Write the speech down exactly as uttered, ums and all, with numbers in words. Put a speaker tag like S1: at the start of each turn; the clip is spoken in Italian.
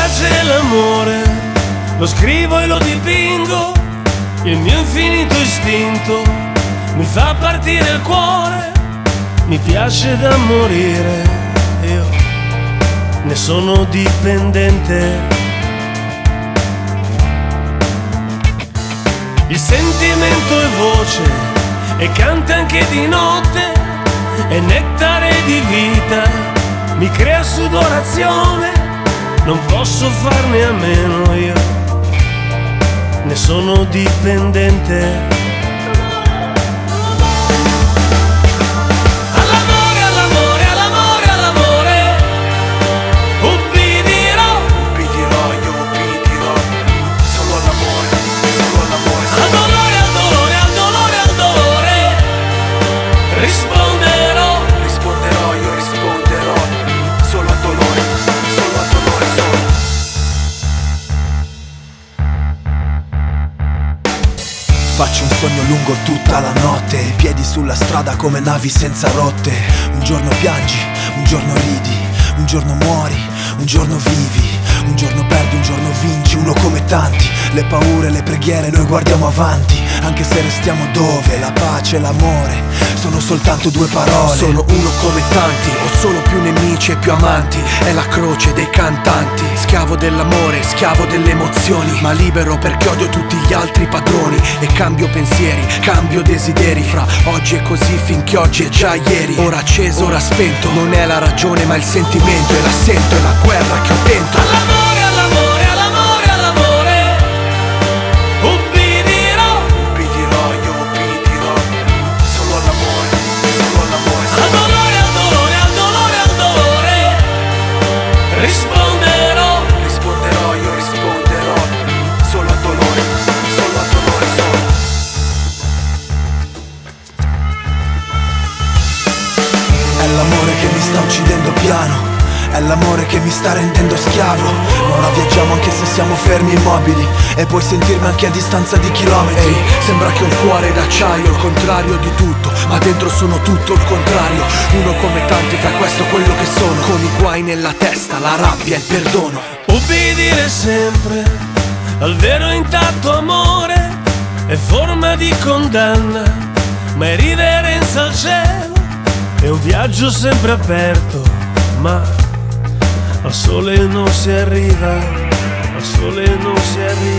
S1: piace l'amore, lo scrivo e lo dipingo, il mio infinito istinto mi fa partire il cuore, mi piace da morire, io ne sono dipendente. Il sentimento è voce e canta anche di notte, è nettare di vita, mi crea sudorazione, non posso farne a meno, io ne sono dipendente. All'amore, all'amore, all'amore, all'amore, ubbidirò,
S2: ubbidirò, io ubbidirò, solo all'amore, solo all'amore,
S1: al dolore, al dolore, al dolore, al dolore, risponderò,
S2: risponderò, io risponderò, solo al dolore, solo al dolore, solo.
S3: Faccio un sogno lungo tutta la notte, piedi sulla strada come navi senza rotte. Un giorno piangi, un giorno ridi, un giorno muori, un giorno vivi, un giorno perdi, un giorno vinci, uno come tanti. Le paure, le preghiere, noi guardiamo avanti, anche se restiamo dove la pace e l'amore sono soltanto due parole.
S4: Sono uno come tanti, ho solo più nemici e più amanti, è la croce dei cantanti. Schiavo dell'amore, schiavo delle emozioni, ma libero perché odio tutti gli altri padroni. E cambio pensieri, cambio desideri, fra oggi è così finché oggi è già ieri. Ora acceso, ora spento, non è la ragione ma il sentimento, e la sento, è la guerra che ho dentro.
S1: all'amore, all'amore, all'amore, all'amore, ubbidirò,
S2: Ubbidirò, io ubbidirò, solo all'amore, solo all'amore,
S1: al dolore, al dolore, al dolore, al dolore, risponderò,
S2: risponderò, io risponderò, solo al dolore, solo al dolore, solo.
S3: È l'amore che mi sta uccidendo piano, è l'amore che mi sta rendendo schiavo. Ora viaggiamo anche se siamo fermi immobili, e puoi sentirmi anche a distanza di chilometri.
S4: Ehi, sembra che ho il cuore d'acciaio, il contrario di tutto, ma dentro sono tutto il contrario. Uno come tanti, fra questo quello che sono, con i guai nella testa, la rabbia e il perdono.
S1: ubbidire sempre al vero intatto amore, è forma di condanna, ma è riverenza al cielo, è un viaggio sempre aperto, ma al sole non si arriva, al sole non si arriva.